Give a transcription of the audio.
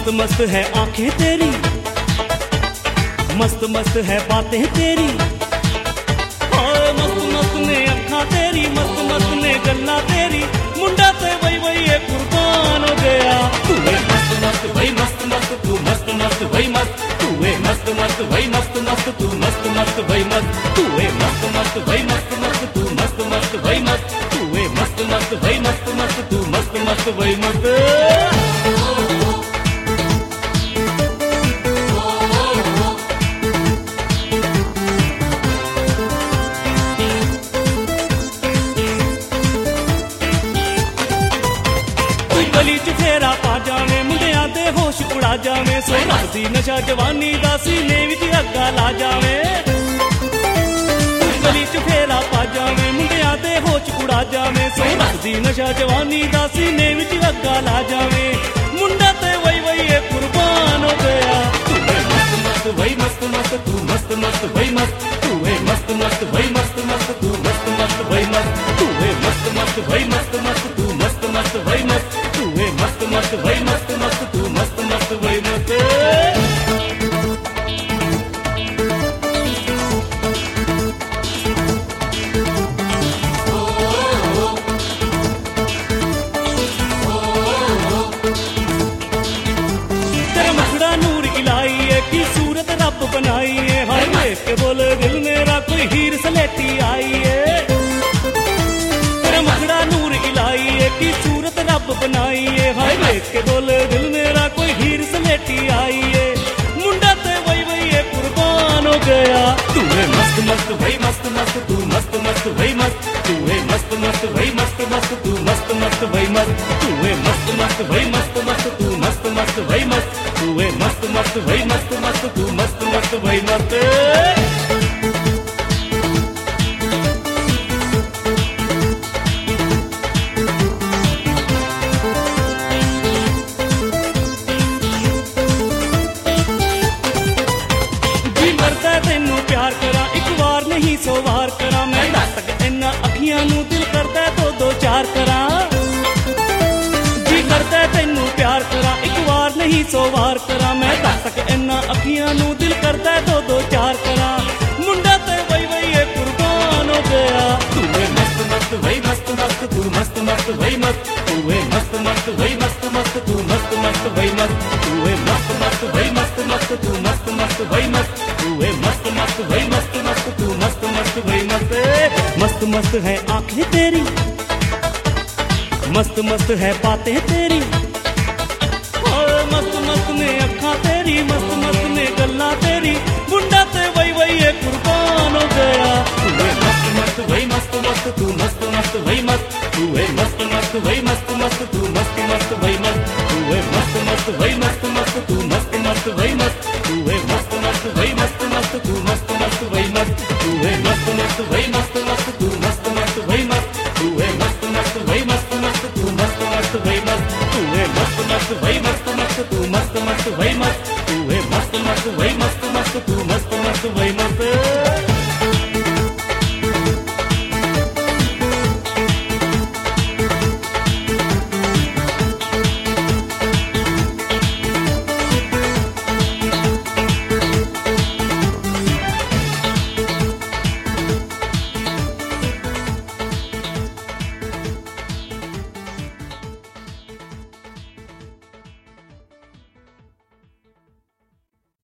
मस्त मस्त है आंखें तेरी, मस्त मस्त है बातें तेरी, और मस्त मस्त ने अखा तेरी, मस्त मस्त ने गल्ला तेरी, मुंडा ते वही वही है कुर्बान हो गया। तू है मस्त मस्त वही मस्त मस्त, तू मस्त मस्त वही मस्त, तू है मस्त मस्त वही मस्त मस्त, तू मस्त मस्त वही मस्त, तू है मस्त मस्त वही मस्त मस्त, तू मस्त मस्त वही मस्त, तू है मस्त मस्त वही मस्त मस्त, तू मस्त मस्त वही मस्त। गली च फेरा पा जावे, मुंडिया दे होश उड़ा जावे, सो रखदी नशा जवानी दा सीने विच अग्गा ला जावे। गली च फेरा पा जावे, मुंडिया दे होश उड़ा जावे, सो रखदी नशा जवानी दा सीने विच अग्गा ला जावे, मुंडा ते वही वही है कुर्बान हो गया। तू है मस्त मस्त वही मस्त मस्त, तू मस्त मस्त वही मस्त, तू है मस्त मस्त वही मस्त मस्त, तू मस्त मस्त वही मस्त, तू है मस्त मस्त वही मस्त मस्त, तू मस्त मस्त वही मस्त, तू है मस्त मस्त वही मस्त मस्त, तू मस्त मस्त वही मस्त। तेरा मुखड़ा नूर इलाई है, की सूरत रब बनाई है, हर देख के बोले दिल मेरा कोई हीर सलेटी आई है। तेरा मुखड़ा नूर इलाई है, की सूरत रब बनाई है, हर देख के बोले दिल मेरा कोई हीर सलेटी आई है, मुंडा ते वही वही है कुर्बान हो गया। तू है मस्त मस्त वही मस्त मस्त, तू मस्त मस्त वही मस्त, तू है मस्त मस्त वही मस्त मस्त, तू मस्त मस्त वही मस्त, तू है मस्त मस्त वही मस्त मस्त, तू मस्त मस्त वही मस्त, तू है मस्त मस्त वही मस्त मस्त, तू मस्त मस्त वही मस्त। तेनू प्यार करा एक बार नहीं 100 बार करा, मैं दस तक इन्ना अखियां नू दिल करदा दो दो चार करा। जी करदा तेनू प्यार करा एक बार नहीं 100 बार करा, मैं दस तक इन्ना अखियां नू दिल करदा दो दो चार करा, मुंडा ते वही वही है कुर्बान हो गया। तू है मस्त मस्त वही मस्त मस्त, तू मस्त मस्त वही मस्त, तू है मस्त मस्त वही मस्त मस्त, तू मस्त मस्त वही मस्त, तू है मस्त मस्त वही मस्त मस्त, तू मस्त मस्त वही मस्त, तू है मस्त मस्त वही मस्त मस्त, तू मस्त मस्त वही मस्त। मस्त मस्त है आंखें तेरी, मस्त मस्त है बातें तेरी, और मस्त मस्त ने अखा तेरी, मस्त मस्त ने गल्ला तेरी, मुंडा ते वही वही है कुर्बान हो गया। तू है मस्त मस्त वही मस्त मस्त, तू मस्त मस्त वही मस्त, तू है मस्त मस्त वही मस्त मस्त, तू मस्त मस्त वही मस्त, तू है मस्त मस्त वही मस्त मस्त, तू मस्त मस्त वही मस्त, तू है मस्त मस्त वही मस्त मस्त, तू मस्त मस्त वही मस्त, तू है मस्त मस्त वही मस्त मस्त, तू मस्त मस्त वही मस्त, तू है मस्त मस्त वही मस्त मस्त, तू मस्त मस्त वही मस्त, तू है मस्त मस्त वही मस्त मस्त, तू मस्त मस्त वही मस्त, तू है मस्त मस्त वही मस्त मस्त, तू मस्त मस्त वही मस्त।